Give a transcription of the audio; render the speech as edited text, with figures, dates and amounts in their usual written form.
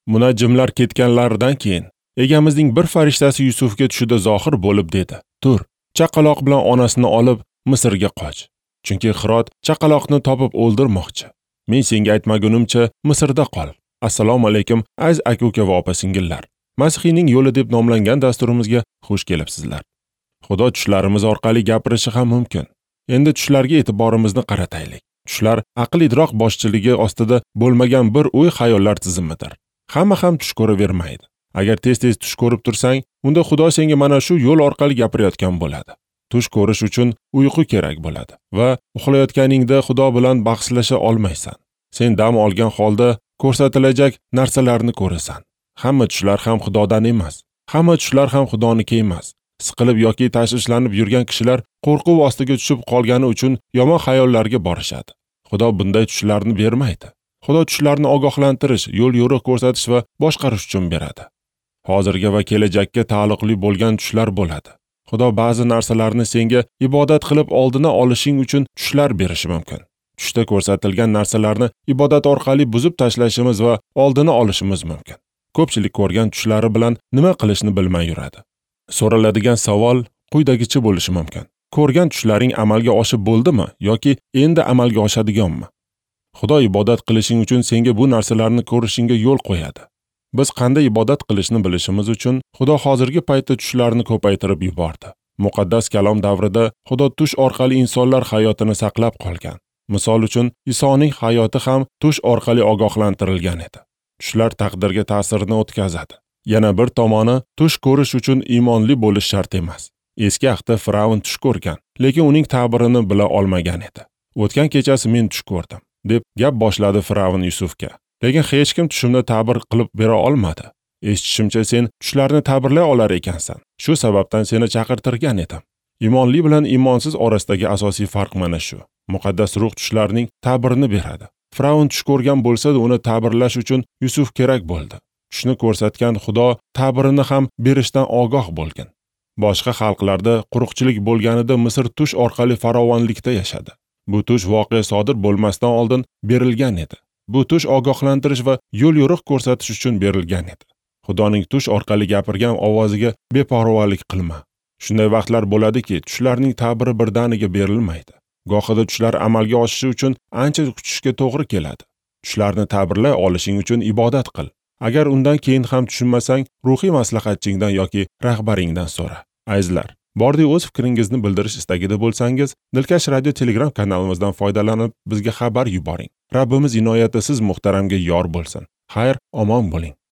Munajjimlar ketganlaridan keyin egamizning bir farishtasi Yusufga tushida zohir bo'lib dedi: "Tur, chaqaloq bilan onasini olib Misrga qoch. Chunki Hirot chaqaloqni topib o'ldirmoqchi. Men senga aytmagunimcha Misrda qol." Assalomu alaykum aziz aka-uka va opa-singillar. Masihiyning yo'li deb nomlangan dasturimizga xush kelibsizlar. Xudo tushlarimiz orqali gapirishi ham mumkin. Endi tushlarga e'tiborimizni qarataylik. Tushlar aql idroq boshchiligi ostida bo'lmagan bir o'y-xayollar tizimidir. Hamma ham tush ko'ravermaydi. Agar tez-tez tush ko'rib tursang, unda Xudo senga mana shu yo'l orqali gapirayotgan bo'ladi. Tush ko'rish uchun uyqu kerak bo'ladi va uxlayotganingda Xudo bilan bahslasha olmaysan. Sen dam olgan holda ko'rsatilajak narsalarni ko'rasan. Hamma tushlar ham Xudodan emas. Hamma tushlar ham Xudoniki emas. Siqilib yoki tashvishlanib yurgan kishilar qo'rquv ostiga tushib qolgani uchun yomon xayollarga borishadi. Xudo bunday tushlarni bermaydi. Xudo tushlarni ogohlantirish, yo'l yo'riq ko'rsatish va boshqarish uchun beradi. Hozirga va kelajakka taalluqli bo'lgan tushlar bo'ladi. Xudo ba'zi narsalarni senga ibodat qilib oldini olishing uchun tushlar berishi mumkin. Tushda ko'rsatilgan narsalarni ibodat orqali buzib tashlashimiz va oldini olishimiz mumkin. Ko'pchilik ko'rgan tushlari bilan nima qilishni bilmay yuradi. So'raladigan savol quyidagicha bo'lishi mumkin. Ko'rgan tushlaring amalga oshib bo'ldimi yoki endi amalga oshadiganmi? Xudo ibodat qilishing uchun senga bu narsalarni ko'rishingga yo'l qo'yadi. Biz qanday ibodat qilishni bilishimiz uchun Xudo hozirgi paytda tushlarni ko'paytirib yubordi. Muqaddas kalom davrida Xudo tush orqali insonlar hayotini saqlab qolgan. Misol uchun, Isoning hayoti ham tush orqali ogohlantirilgan edi. Tushlar taqdirga ta'sirini o'tkazadi. Yana bir tomoni, tush ko'rish uchun iymonli bo'lish shart emas. Eski ahda Firavn tush ko'rgan, lekin uning ta'birini bila olmagan edi. "O'tgan kechasi men tush ko'rdim", deb gap boshladi Firavn Yusufga. Lekin hech kim tushimni ta'bir qilib bera olmadi. "Eshitishimcha sen tushlarni ta'birlay olar ekansan. Shu sababdan seni chaqirtirgan edim." Iymonli bilan iymonsiz orasidagi asosiy farq mana shu. Muqaddas ruh tushlarning ta'birini beradi. Firavn tush ko'rgan bo'lsa-da, uni ta'birlash uchun Yusuf kerak bo'ldi. Tushni ko'rsatgan Xudo ta'birini ham berishdan ogoh bo'lgan. Boshqa xalqlarda quruqchilik bo'lganida Misr tush orqali farovonlikda yashadi. Bu tush voqea sodir bo'lmasdan oldin berilgan edi. Bu tush ogohlantirish va yo'l yo'riq ko'rsatish uchun berilgan edi. Xudoning tush orqali gapirgan ovoziga beparvolik qilma. Shunday vaqtlar bo'ladiki, tushlarning ta'biri birdaniga berilmaydi. Gohida tushlar amalga oshishi uchun ancha kutishga to'g'ri keladi. Tushlarni ta'birlay olishing uchun ibodat qil. Agar undan keyin ham tushunmasang, ruhiy maslahatchingdan yoki rahbaringdan so'ra. Azizlar, bordek o'z fikringizni bildirish istagida bo'lsangiz, Dilkash radio Telegram kanalimizdan foydalanib bizga xabar yuboring. Rabbimiz inoyati siz muhtaramga yor bo'lsin. Xayr, omon bo'ling.